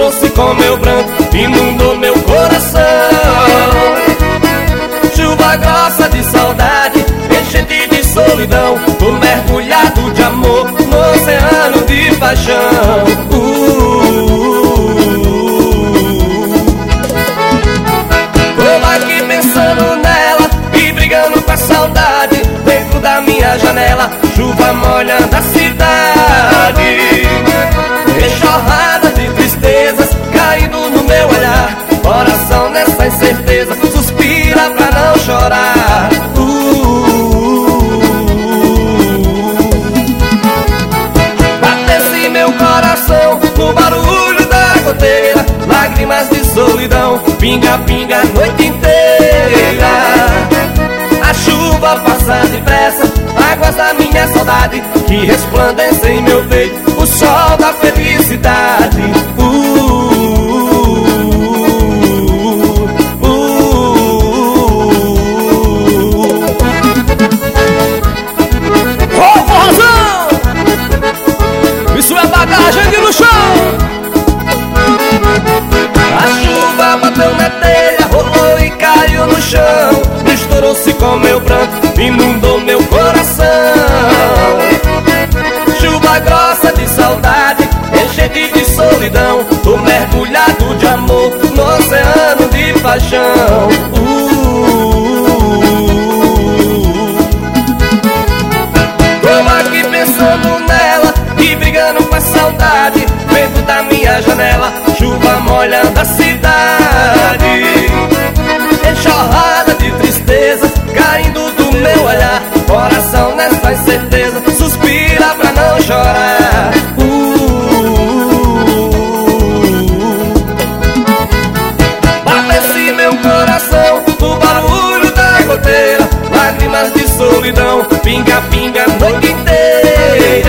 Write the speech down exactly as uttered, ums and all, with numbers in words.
misturou-se com meu branco, inundou meu coração. Chuva grossa de saudade, enchente de solidão, tô mergulhado de amor no oceano de paixão. Tô aqui pensando nela e brigando com a saudade, dentro da minha janela, chuva molhando a cidade. Enxurrada de tristezas caindo no meu olhar, coração nessa incerteza suspira pra não chorar. Batesse meu coração no barulho da goteira, lágrimas de solidão, pinga, pinga a noite inteira. A chuva passa depressa, águas da minha saudade, que resplandecem em meu peito o sol da felicidade. Uh, uh, uh. Oh, forrozão! Isso é bagagem de no chão. A chuva bateu na telha, rolou e caiu no chão, misturou-se com meu branco, inundou meu coração. Chuva grossa de saudade, enchente de solidão, tô mergulhado de amor no oceano de paixão. uh, Tô aqui pensando nela e brigando com a saudade, dentro da minha janela, chuva molhando a cidade. Enxurrada de tristeza caindo do meu olhar, coração nessa incerteza suspira pra não chorar. uh, Batesse meu coração no barulho da goteira, lágrimas de solidão, pinga, pinga a noite inteira.